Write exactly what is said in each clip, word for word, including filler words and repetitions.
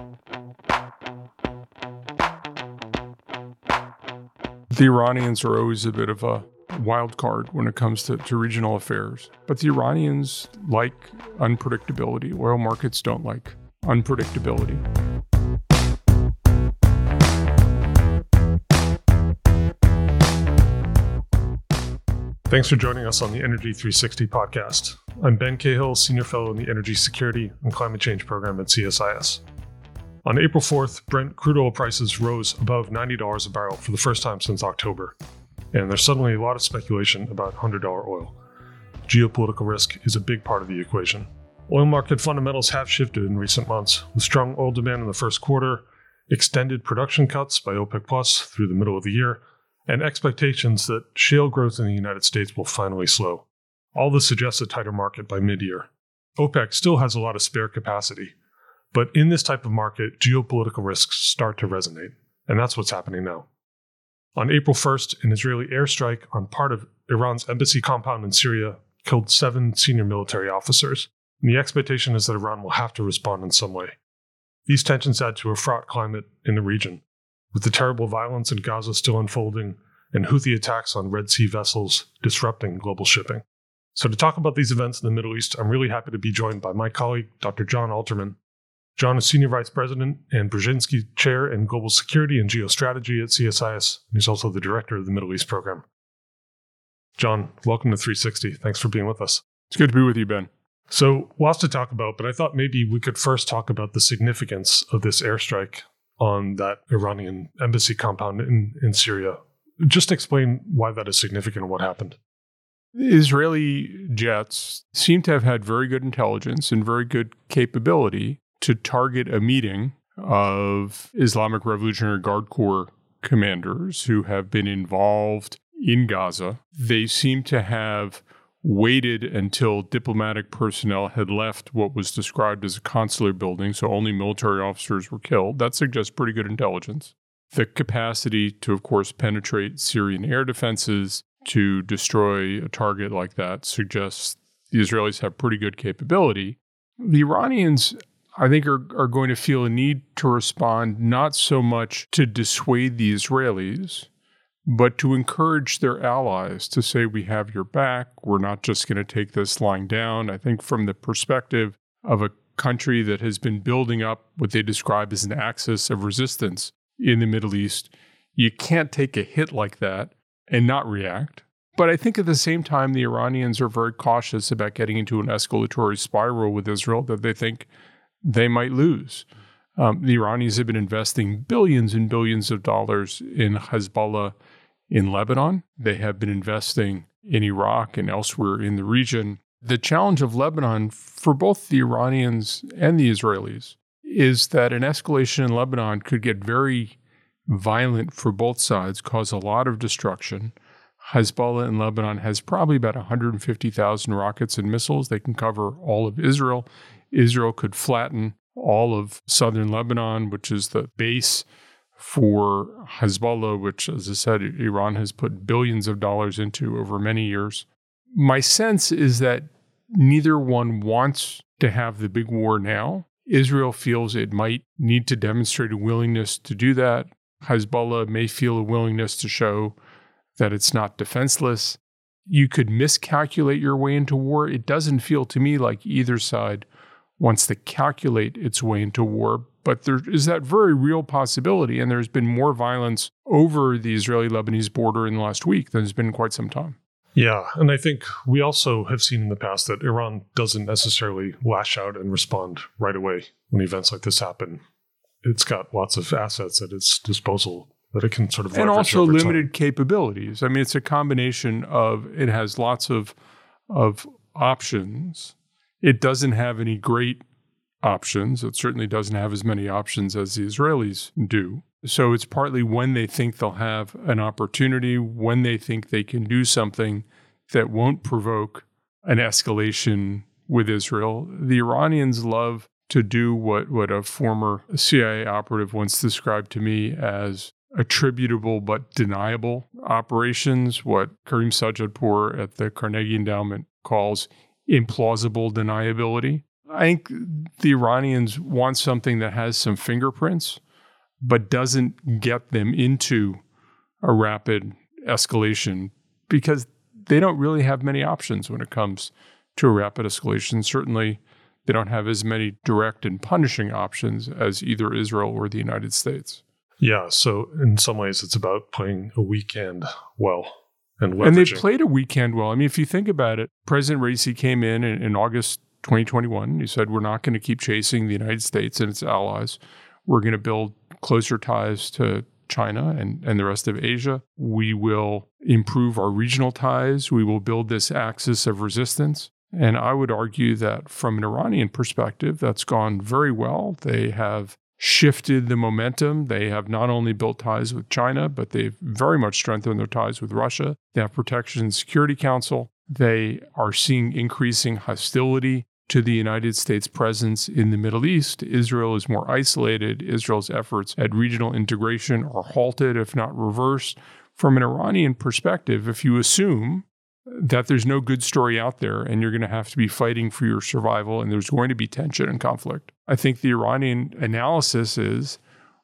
The Iranians are always a bit of a wild card when it comes to, to regional affairs. But the Iranians like unpredictability. Oil markets don't like unpredictability. Thanks for joining us on the Energy three sixty podcast. I'm Ben Cahill, Senior Fellow in the Energy Security and Climate Change Program at C S I S. On April fourth, Brent crude oil prices rose above ninety dollars a barrel for the first time since October. And there's suddenly a lot of speculation about one hundred dollars oil. Geopolitical risk is a big part of the equation. Oil market fundamentals have shifted in recent months, with strong oil demand in the first quarter, extended production cuts by OPEC Plus through the middle of the year, and expectations that shale growth in the United States will finally slow. All this suggests a tighter market by mid-year. OPEC still has a lot of spare capacity, but in this type of market, geopolitical risks start to resonate, and that's what's happening now. On April first, an Israeli airstrike on part of Iran's embassy compound in Syria killed seven senior military officers, and the expectation is that Iran will have to respond in some way. These tensions add to a fraught climate in the region, with the terrible violence in Gaza still unfolding and Houthi attacks on Red Sea vessels disrupting global shipping. So to talk about these events in the Middle East, I'm really happy to be joined by my colleague, Doctor John Alterman. John is Senior Vice President and Brzezinski Chair in Global Security and Geostrategy at C S I S, and he's also the Director of the Middle East Program. John, welcome to three sixty. Thanks for being with us. It's good to be with you, Ben. So, lots to talk about, but I thought maybe we could first talk about the significance of this airstrike on that Iranian embassy compound in, in Syria. Just explain why that is significant and what happened. Israeli jets seem to have had very good intelligence and very good capability to target a meeting of Islamic Revolutionary Guard Corps commanders who have been involved in Gaza. They seem to have waited until diplomatic personnel had left what was described as a consular building, so only military officers were killed. That suggests pretty good intelligence. The capacity to, of course, penetrate Syrian air defenses to destroy a target like that suggests the Israelis have pretty good capability. The Iranians, I think, are, are going to feel a need to respond not so much to dissuade the Israelis, but to encourage their allies to say, we have your back. We're not just going to take this lying down. I think from the perspective of a country that has been building up what they describe as an axis of resistance in the Middle East, you can't take a hit like that and not react. But I think at the same time, the Iranians are very cautious about getting into an escalatory spiral with Israel that they think they might lose. Um, the Iranians have been investing billions and billions of dollars in Hezbollah in Lebanon. They have been investing in Iraq and elsewhere in the region. The challenge of Lebanon for both the Iranians and the Israelis is that an escalation in Lebanon could get very violent for both sides, cause a lot of destruction. Hezbollah in Lebanon has probably about one hundred fifty thousand rockets and missiles. They can cover all of Israel. Israel could flatten all of southern Lebanon, which is the base for Hezbollah, which, as I said, Iran has put billions of dollars into over many years. My sense is that neither one wants to have the big war now. Israel feels it might need to demonstrate a willingness to do that. Hezbollah may feel a willingness to show that it's not defenseless. You could miscalculate your way into war. It doesn't feel to me like either side wants to calculate its way into war, but there is that very real possibility, and there's been more violence over the Israeli-Lebanese border in the last week than there's been in quite some time. Yeah, and I think we also have seen in the past that Iran doesn't necessarily lash out and respond right away when events like this happen. It's got lots of assets at its disposal that it can sort of leverage and also over limited time. capabilities. I mean, it's a combination of, it has lots of of options. It doesn't have any great options. It certainly doesn't have as many options as the Israelis do. So it's partly when they think they'll have an opportunity, when they think they can do something that won't provoke an escalation with Israel. The Iranians love to do what, what a former C I A operative once described to me as attributable but deniable operations, what Karim Sajadpour at the Carnegie Endowment calls implausible deniability. I think the Iranians want something that has some fingerprints, but doesn't get them into a rapid escalation because they don't really have many options when it comes to a rapid escalation. Certainly, they don't have as many direct and punishing options as either Israel or the United States. Yeah, so in some ways, it's about playing a weekend well and leveraging. And they played a weekend well. I mean, if you think about it, President Raisi came in in, in August twenty twenty-one. He said, we're not going to keep chasing the United States and its allies. We're going to build closer ties to China and, and the rest of Asia. We will improve our regional ties. We will build this axis of resistance. And I would argue that from an Iranian perspective, that's gone very well. They have shifted the momentum. They have not only built ties with China, but they've very much strengthened their ties with Russia. They have Protection and Security Council. They are seeing increasing hostility to the United States presence in the Middle East. Israel is more isolated. Israel's efforts at regional integration are halted, if not reversed. From an Iranian perspective, if you assume that there's no good story out there and you're going to have to be fighting for your survival and there's going to be tension and conflict, I think the Iranian analysis is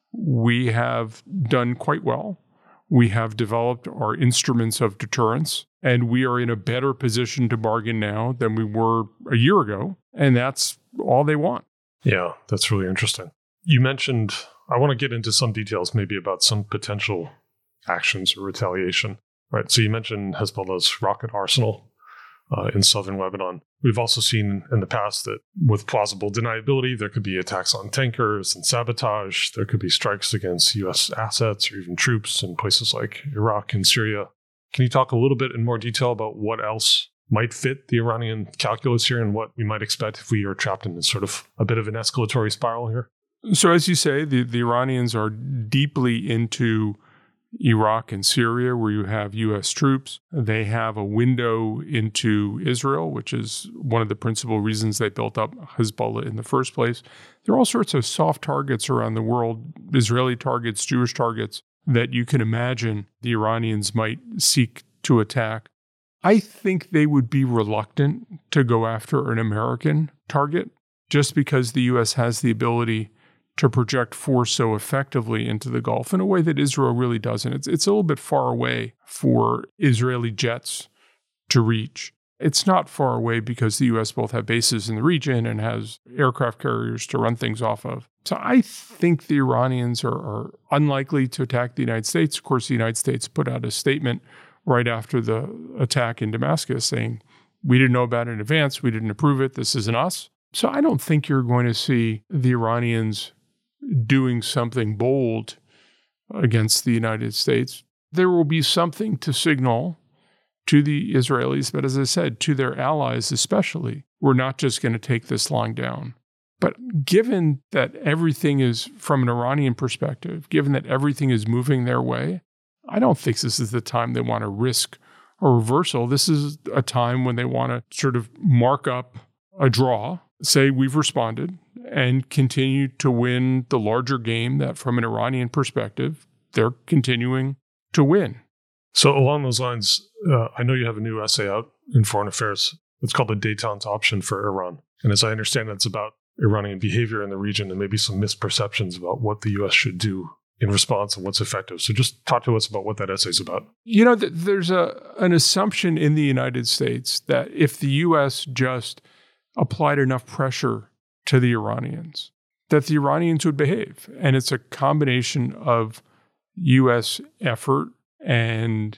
we have done quite well. We have developed our instruments of deterrence, and we are in a better position to bargain now than we were a year ago. And that's all they want. Yeah, that's really interesting. You mentioned, I want to get into some details maybe about some potential actions or retaliation. Right. So you mentioned Hezbollah's rocket arsenal uh, in southern Lebanon. We've also seen in the past that with plausible deniability, there could be attacks on tankers and sabotage. There could be strikes against U S assets or even troops in places like Iraq and Syria. Can you talk a little bit in more detail about what else might fit the Iranian calculus here and what we might expect if we are trapped in sort of a bit of an escalatory spiral here? So as you say, the, the Iranians are deeply into Iraq and Syria, where you have U S troops. They have a window into Israel, which is one of the principal reasons they built up Hezbollah in the first place. There are all sorts of soft targets around the world, Israeli targets, Jewish targets, that you can imagine the Iranians might seek to attack. I think they would be reluctant to go after an American target just because the U S has the ability to project force so effectively into the Gulf in a way that Israel really doesn't. It's, it's a little bit far away for Israeli jets to reach. It's not far away because the U S both have bases in the region and has aircraft carriers to run things off of. So I think the Iranians are, are unlikely to attack the United States. Of course, the United States put out a statement right after the attack in Damascus saying, we didn't know about it in advance, we didn't approve it, this isn't us. So I don't think you're going to see the Iranians doing something bold against the United States. There will be something to signal to the Israelis, but as I said, to their allies especially, we're not just going to take this lying down. But given that everything is, from an Iranian perspective, given that everything is moving their way, I don't think this is the time they want to risk a reversal. This is a time when they want to sort of mark up a draw, say we've responded, and continue to win the larger game that, from an Iranian perspective, they're continuing to win. So along those lines, uh, I know you have a new essay out in Foreign Affairs. It's called The Détente Option for Iran. And as I understand it, it's about Iranian behavior in the region and maybe some misperceptions about what the U S should do in response and what's effective. So just talk to us about what that essay is about. You know, th- there's a an assumption in the United States that if the U S just applied enough pressure to the Iranians, that the Iranians would behave. And it's a combination of U S effort and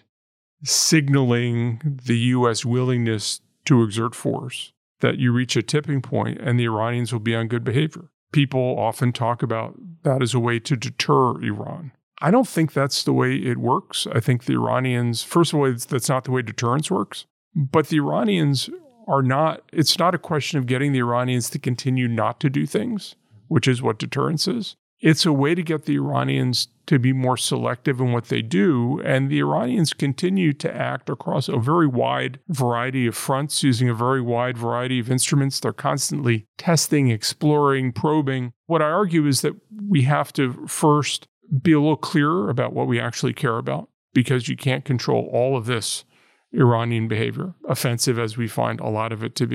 signaling the U S willingness to exert force, that you reach a tipping point and the Iranians will be on good behavior. People often talk about that as a way to deter Iran. I don't think that's the way it works. I think the Iranians, first of all, that's not the way deterrence works. But the Iranians are not, it's not a question of getting the Iranians to continue not to do things, which is what deterrence is. It's a way to get the Iranians to be more selective in what they do. And the Iranians continue to act across a very wide variety of fronts, using a very wide variety of instruments. They're constantly testing, exploring, probing. What I argue is that we have to first be a little clearer about what we actually care about, because you can't control all of this Iranian behavior, offensive as we find a lot of it to be.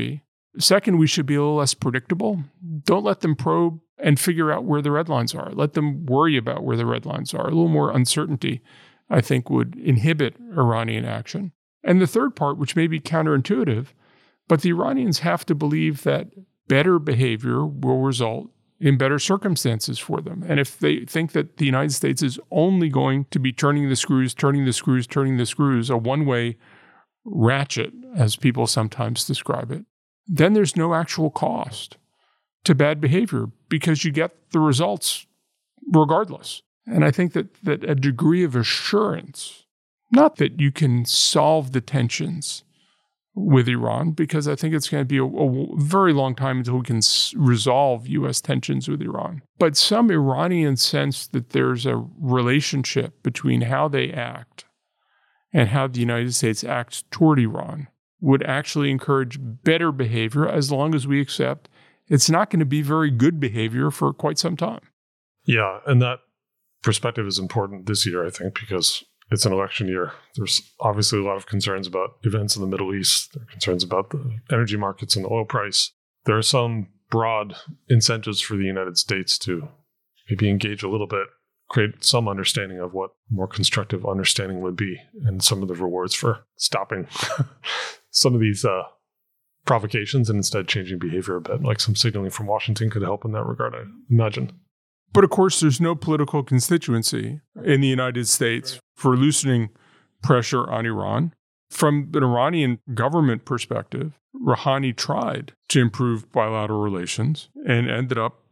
Second, we should be a little less predictable. Don't let them probe and figure out where the red lines are. Let them worry about where the red lines are. A little more uncertainty, I think, would inhibit Iranian action. And the third part, which may be counterintuitive, but the Iranians have to believe that better behavior will result in better circumstances for them. And if they think that the United States is only going to be turning the screws, turning the screws, turning the screws, a one-way ratchet, as people sometimes describe it, then there's no actual cost to bad behavior because you get the results regardless. And I think that that a degree of assurance, not that you can solve the tensions with Iran, because I think it's going to be a, a very long time until we can s- resolve U S tensions with Iran. But some Iranian sense that there's a relationship between how they act and how the United States acts toward Iran would actually encourage better behavior as long as we accept it's not going to be very good behavior for quite some time. Yeah, and that perspective is important this year, I think, because it's an election year. There's obviously a lot of concerns about events in the Middle East. There are concerns about the energy markets and the oil price. There are some broad incentives for the United States to maybe engage a little bit, create some understanding of what more constructive understanding would be, and some of the rewards for stopping some of these uh, provocations and instead changing behavior a bit. Like some signaling from Washington could help in that regard, I imagine. But of course, there's no political constituency in the United States for loosening pressure on Iran. From an Iranian government perspective, Rouhani tried to improve bilateral relations and ended up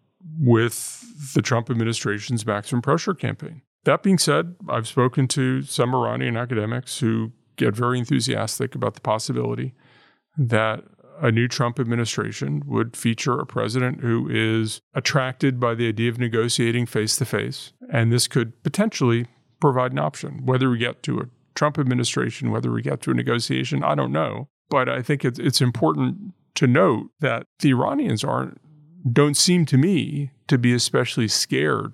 with the Trump administration's maximum pressure campaign. That being said, I've spoken to some Iranian academics who get very enthusiastic about the possibility that a new Trump administration would feature a president who is attracted by the idea of negotiating face-to-face, and this could potentially provide an option. Whether we get to a Trump administration, whether we get to a negotiation, I don't know. But I think it's, it's important to note that the Iranians aren't, don't seem to me to be especially scared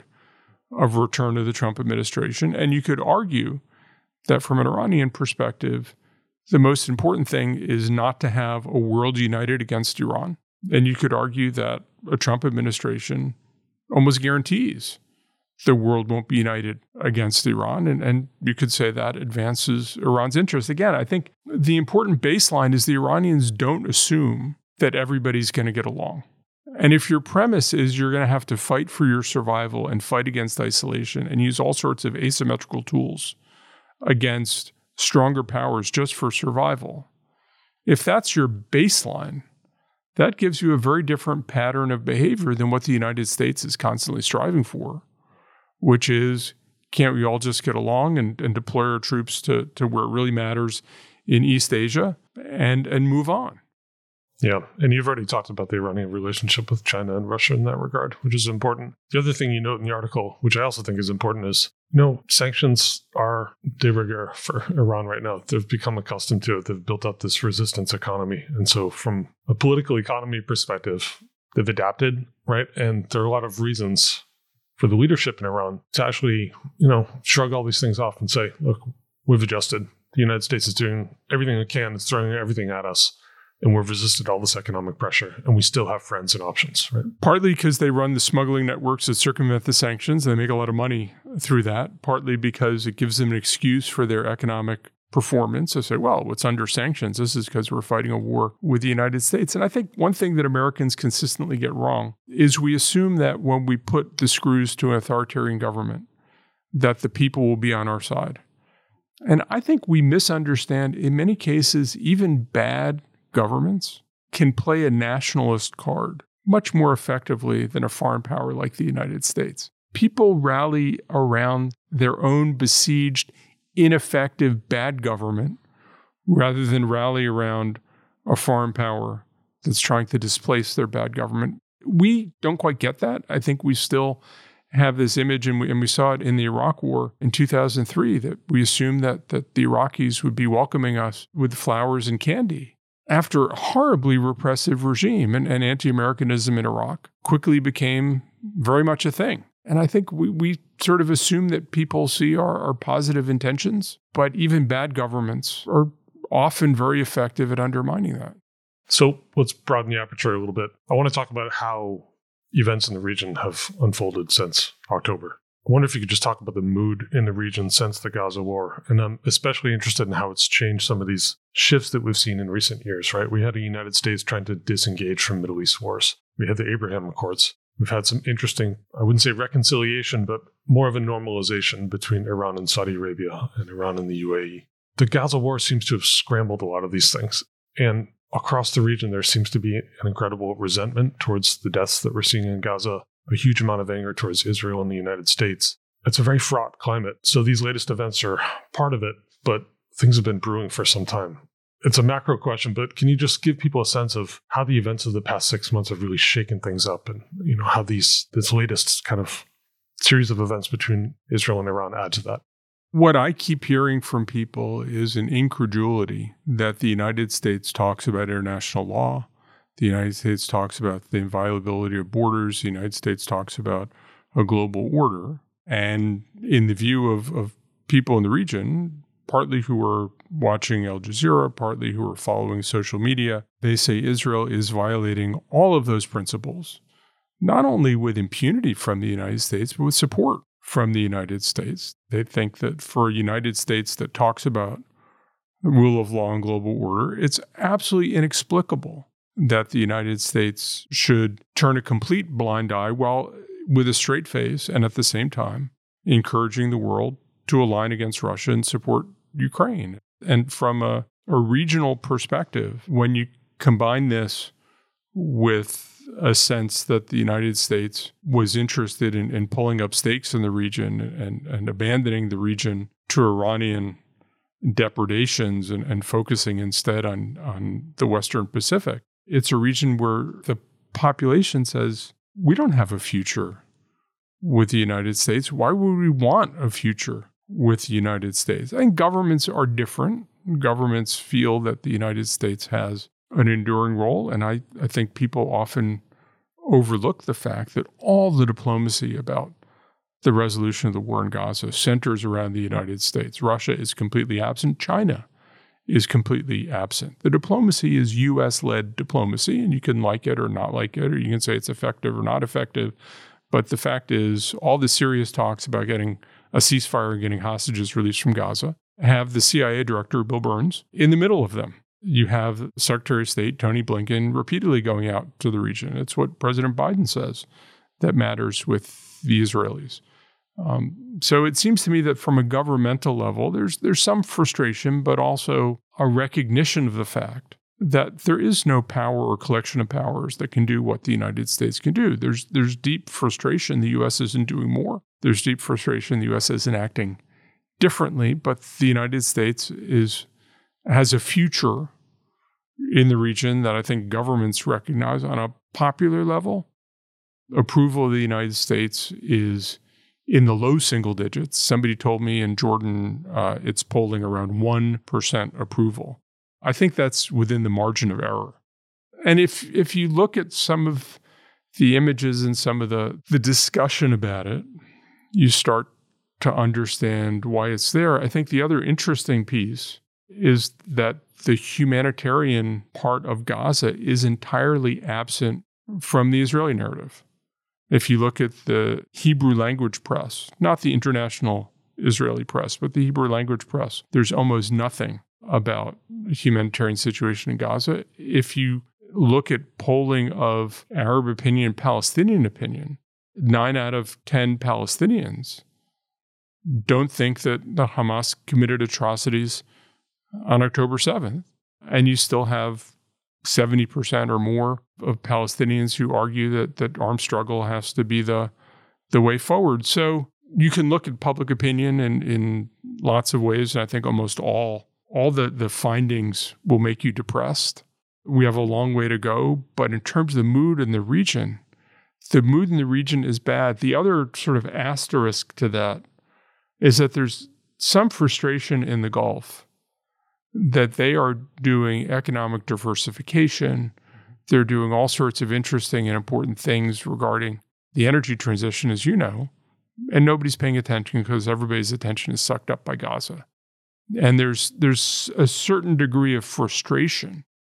of return to the Trump administration. And you could argue that from an Iranian perspective, the most important thing is not to have a world united against Iran. And you could argue that a Trump administration almost guarantees the world won't be united against Iran. And, and you could say that advances Iran's interest. Again, I think the important baseline is the Iranians don't assume that everybody's going to get along. And if your premise is you're going to have to fight for your survival and fight against isolation and use all sorts of asymmetrical tools against stronger powers just for survival, if that's your baseline, that gives you a very different pattern of behavior than what the United States is constantly striving for, which is, can't we all just get along and, and deploy our troops to, to where it really matters in East Asia and, and move on? Yeah, and you've already talked about the Iranian relationship with China and Russia in that regard, which is important. The other thing you note in the article, which I also think is important, is, you know, sanctions are de rigueur for Iran right now. They've become accustomed to it. They've built up this resistance economy. And so from a political economy perspective, they've adapted, right? And there are a lot of reasons for the leadership in Iran to actually, you know, shrug all these things off and say, look, we've adjusted. The United States is doing everything it can. It's throwing everything at us. And we've resisted all this economic pressure, and we still have friends and options, right? Partly because they run the smuggling networks that circumvent the sanctions. They make a lot of money through that. Partly because it gives them an excuse for their economic performance. They say, well, what's under sanctions? This is because we're fighting a war with the United States. And I think one thing that Americans consistently get wrong is we assume that when we put the screws to an authoritarian government, that the people will be on our side. And I think we misunderstand, in many cases, even bad governments can play a nationalist card much more effectively than a foreign power like the United States. People rally around their own besieged, ineffective, bad government rather than rally around a foreign power that's trying to displace their bad government. We don't quite get that. I think we still have this image, and we, and we saw it in the Iraq War in two thousand three, that we assumed that, that the Iraqis would be welcoming us with flowers and candy. After a horribly repressive regime, and, and anti-Americanism in Iraq quickly became very much a thing. And I think we, we sort of assume that people see our, our positive intentions, but even bad governments are often very effective at undermining that. So let's broaden the aperture a little bit. I want to talk about how events in the region have unfolded since October. I wonder if you could just talk about the mood in the region since the Gaza war. And I'm especially interested in how it's changed some of these shifts that we've seen in recent years, right? We had the United States trying to disengage from Middle East wars. We had the Abraham Accords. We've had some interesting, I wouldn't say reconciliation, but more of a normalization between Iran and Saudi Arabia and Iran and the U A E. The Gaza war seems to have scrambled a lot of these things. And across the region, there seems to be an incredible resentment towards the deaths that we're seeing in Gaza, a huge amount of anger towards Israel and the United States. It's a very fraught climate. So these latest events are part of it, but things have been brewing for some time. It's a macro question, but can you just give people a sense of how the events of the past six months have really shaken things up, and you know how these this latest kind of series of events between Israel and Iran add to that? What I keep hearing from people is an incredulity that the United States talks about international law. The United States talks about the inviolability of borders. The United States talks about a global order. And in the view of, of people in the region, partly who are watching Al Jazeera, partly who are following social media, they say Israel is violating all of those principles, not only with impunity from the United States, but with support from the United States. They think that for a United States that talks about the rule of law and global order, it's absolutely inexplicable that the United States should turn a complete blind eye while with a straight face and at the same time encouraging the world to align against Russia and support Ukraine. And from a, a regional perspective, when you combine this with a sense that the United States was interested in, in pulling up stakes in the region and, and abandoning the region to Iranian depredations and, and focusing instead on, on the Western Pacific, it's a region where the population says, we don't have a future with the United States. Why would we want a future with the United States? I think governments are different. Governments feel that the United States has an enduring role, and I, I think people often overlook the fact that all the diplomacy about the resolution of the war in Gaza centers around the United States. Russia is completely absent. China is completely absent. The diplomacy is U S-led diplomacy, and you can like it or not like it, or you can say it's effective or not effective. But the fact is, all the serious talks about getting a ceasefire and getting hostages released from Gaza have the C I A director, Bill Burns, in the middle of them. You have Secretary of State Tony Blinken repeatedly going out to the region. It's what President Biden says that matters with the Israelis. Um, so it seems to me that from a governmental level, there's there's some frustration, but also a recognition of the fact that there is no power or collection of powers that can do what the United States can do. There's there's deep frustration the U S isn't doing more. There's deep frustration the U S isn't acting differently, but the United States is has a future in the region that I think governments recognize on a popular level. Approval of the United States is in the low single digits. Somebody told me in Jordan uh, it's polling around one percent approval. I think that's within the margin of error. And if if you look at some of the images and some of the, the discussion about it, you start to understand why it's there. I think the other interesting piece is that the humanitarian part of Gaza is entirely absent from the Israeli narrative. If you look at the Hebrew language press, not the international Israeli press, but the Hebrew language press, there's almost nothing about the humanitarian situation in Gaza. If you look at polling of Arab opinion and Palestinian opinion, nine out of ten Palestinians don't think that the Hamas committed atrocities on October seventh. And you still have seventy percent or more of Palestinians who argue that, that armed struggle has to be the, the way forward. So you can look at public opinion in, in lots of ways, and I think almost all, all the, the findings will make you depressed. We have a long way to go, but in terms of the mood in the region, the mood in the region is bad. The other sort of asterisk to that is that there's some frustration in the Gulf that they are doing economic diversification. They're doing all sorts of interesting and important things regarding the energy transition, as you know, and nobody's paying attention because everybody's attention is sucked up by Gaza. And there's there's a certain degree of frustration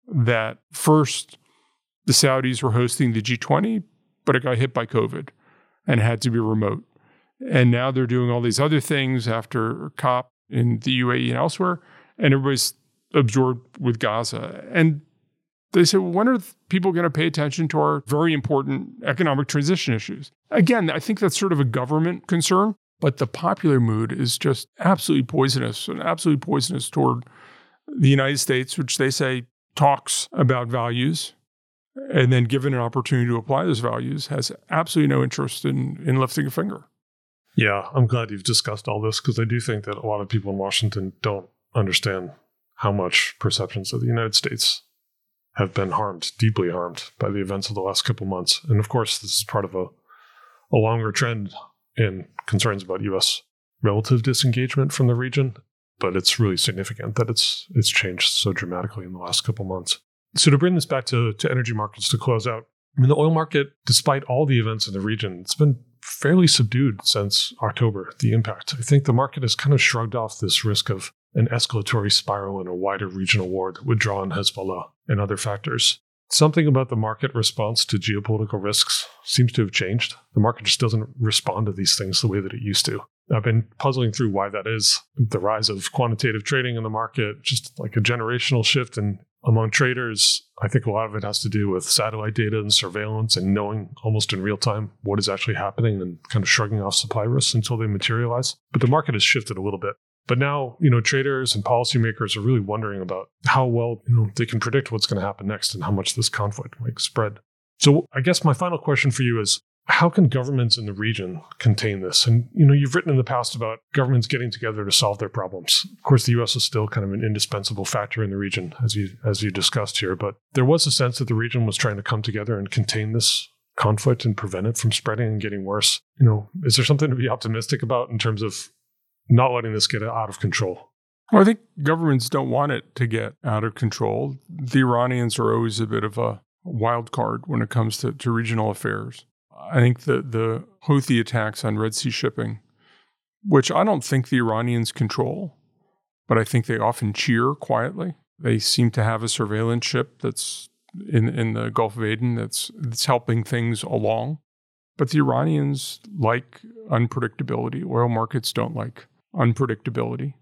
that first the Saudis were hosting the G twenty, but it got hit by COVID and had to be remote. And now they're doing all these other things after COP in the U A E and elsewhere, and everybody's absorbed with Gaza. And they said, well, when are people going to pay attention to our very important economic transition issues? Again, I think that's sort of a government concern, but the popular mood is just absolutely poisonous and absolutely poisonous toward the United States, which they say talks about values, and then given an opportunity to apply those values, has absolutely no interest in, in lifting a finger. Yeah, I'm glad you've discussed all this, because I do think that a lot of people in Washington don't understand how much perceptions of the United States have been harmed, deeply harmed, by the events of the last couple months. And of course, this is part of a, a longer trend in concerns about U S relative disengagement from the region. But it's really significant that it's it's changed so dramatically in the last couple months. So to bring this back to, to energy markets to close out, I mean, the oil market, despite all the events in the region, it's been fairly subdued since October, the impact. I think the market has kind of shrugged off this risk of an escalatory spiral in a wider regional war that would draw on Hezbollah and other factors. Something about the market response to geopolitical risks seems to have changed. The market just doesn't respond to these things the way that it used to. I've been puzzling through why that is. The rise of quantitative trading in the market, just like a generational shift in, among traders. I think a lot of it has to do with satellite data and surveillance and knowing almost in real time what is actually happening and kind of shrugging off supply risks until they materialize. But the market has shifted a little bit. But now, you know, traders and policymakers are really wondering about how well, you know, they can predict what's going to happen next and how much this conflict might spread. So I guess my final question for you is, how can governments in the region contain this? And, you know, you've written in the past about governments getting together to solve their problems. Of course, the U S is still kind of an indispensable factor in the region, as you as you discussed here. But there was a sense that the region was trying to come together and contain this conflict and prevent it from spreading and getting worse. You know, is there something to be optimistic about in terms of not letting this get out of control? Well, I think governments don't want it to get out of control. The Iranians are always a bit of a wild card when it comes to, to regional affairs. I think the, the Houthi attacks on Red Sea shipping, which I don't think the Iranians control, but I think they often cheer quietly. They seem to have a surveillance ship that's in, in the Gulf of Aden that's, that's helping things along. But the Iranians like unpredictability. Oil markets don't like unpredictability.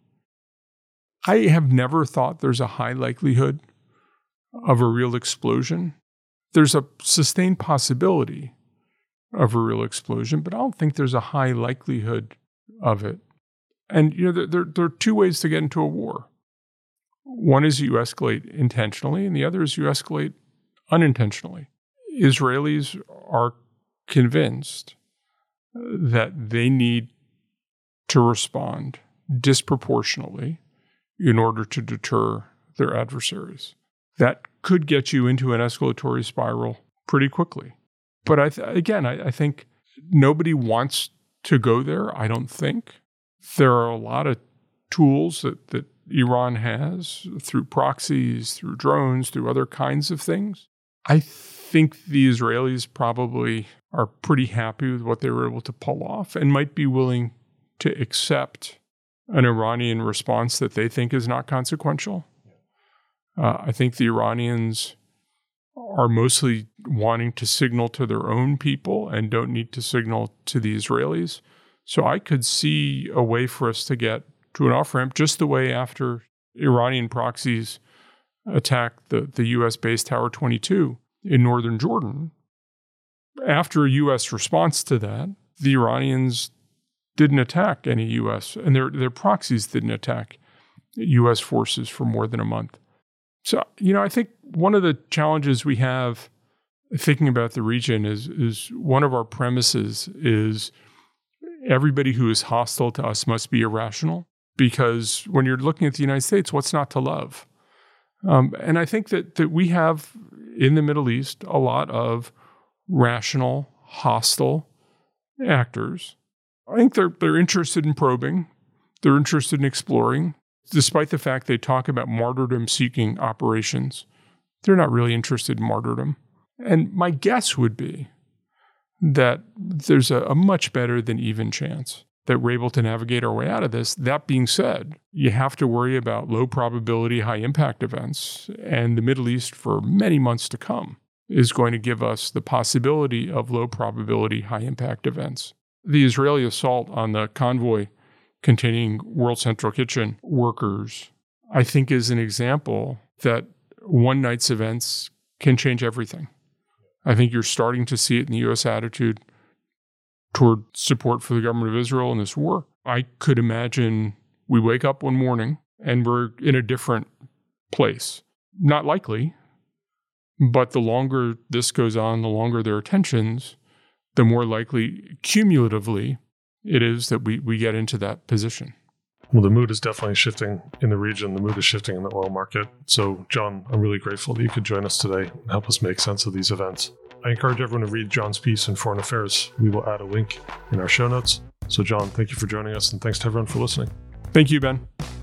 I have never thought there's a high likelihood of a real explosion. There's a sustained possibility of a real explosion, but I don't think there's a high likelihood of it. And, you know, there, there, there are two ways to get into a war. One is you escalate intentionally, and the other is you escalate unintentionally. Israelis are convinced that they need to respond disproportionately in order to deter their adversaries. That could get you into an escalatory spiral pretty quickly. But I th- again, I, I think nobody wants to go there, I don't think. There are a lot of tools that, that Iran has through proxies, through drones, through other kinds of things. I think the Israelis probably are pretty happy with what they were able to pull off and might be willing to accept an Iranian response that they think is not consequential. Uh, I think the Iranians are mostly wanting to signal to their own people and don't need to signal to the Israelis. So I could see a way for us to get to an off-ramp just the way after Iranian proxies attacked the, the U S-based Tower twenty-two in northern Jordan. After a U S response to that, the Iranians didn't attack any U S, and their, their proxies didn't attack U S forces for more than a month. So, you know, I think one of the challenges we have thinking about the region is, is one of our premises is everybody who is hostile to us must be irrational, because when you're looking at the United States, what's not to love? Um, and I think that, that we have in the Middle East a lot of rational, hostile actors. I think they're they're interested in probing. They're interested in exploring. Despite the fact they talk about martyrdom-seeking operations, they're not really interested in martyrdom. And my guess would be that there's a, a much better than even chance that we're able to navigate our way out of this. That being said, you have to worry about low probability, high impact events. And the Middle East for many months to come is going to give us the possibility of low probability, high impact events. The Israeli assault on the convoy containing World Central Kitchen workers, I think, is an example that one night's events can change everything. I think you're starting to see it in the U S attitude toward support for the government of Israel in this war. I could imagine we wake up one morning and we're in a different place. Not likely, but the longer this goes on, the longer there are tensions, the more likely cumulatively it is that we, we get into that position. Well, the mood is definitely shifting in the region. The mood is shifting in the oil market. So, John, I'm really grateful that you could join us today and help us make sense of these events. I encourage everyone to read John's piece in Foreign Affairs. We will add a link in our show notes. So, John, thank you for joining us, and thanks to everyone for listening. Thank you, Ben.